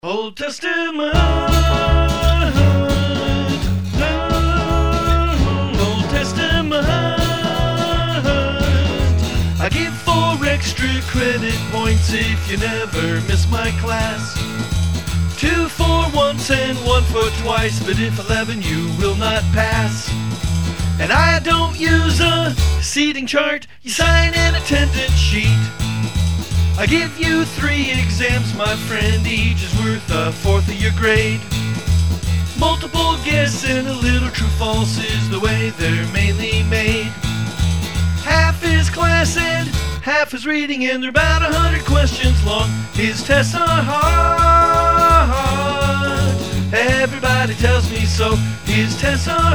Old Testament, Old Testament. I give 4 extra credit points if you never miss my class. 2 for once and 1 for twice, but if 11 you will not pass. And I don't use a seating chart, you sign an attendance sheet. I give you 3 exams, my friend, each is worth 1/4 of your grade. Multiple guess and a little true-false is the way they're mainly made. Half is class and half is reading, and they're about 100 questions long. His tests are hard, everybody tells me so. His tests are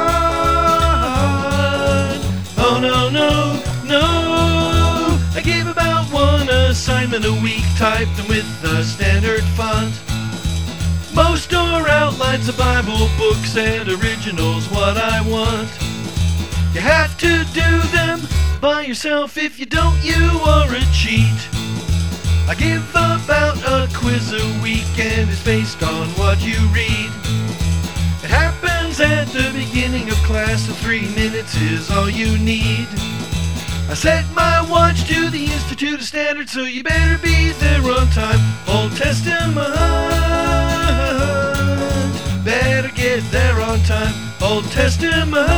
hard. Oh no, no, no. I give about 1 assignment a week, typed them with the standard font. Most are outlines of Bible books, and originals what I want. You have to do them by yourself. If you don't, you are a cheat. I give about a quiz a week, and it's based on what you read. It happens at the beginning of class, and 3 minutes is all you need. I set my watch to the Institute of Standards, so you better be there on time. Old Testament, better get there on time. Old Testament,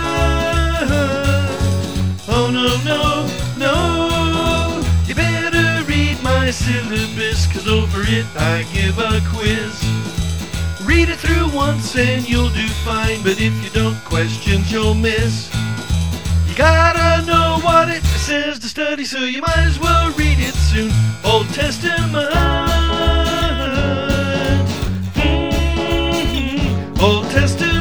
oh no, no, no. You better read my syllabus, 'cause over it I give a quiz. Read it through once and you'll do fine, but if you don't, questions you'll miss. You gotta know what it says to study, so you might as well read it soon. Old Testament, Old Testament.